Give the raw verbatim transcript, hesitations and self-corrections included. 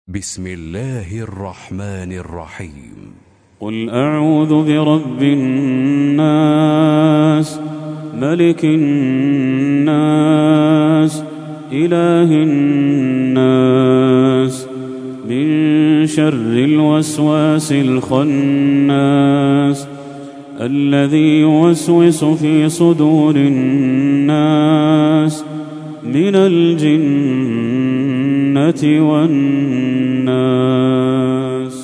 بسم الله الرحمن الرحيم. قل أعوذ برب الناس ملك الناس إله الناس من شر الوسواس الخناس الذي يوسوس في صدور الناس من الجنة والناس.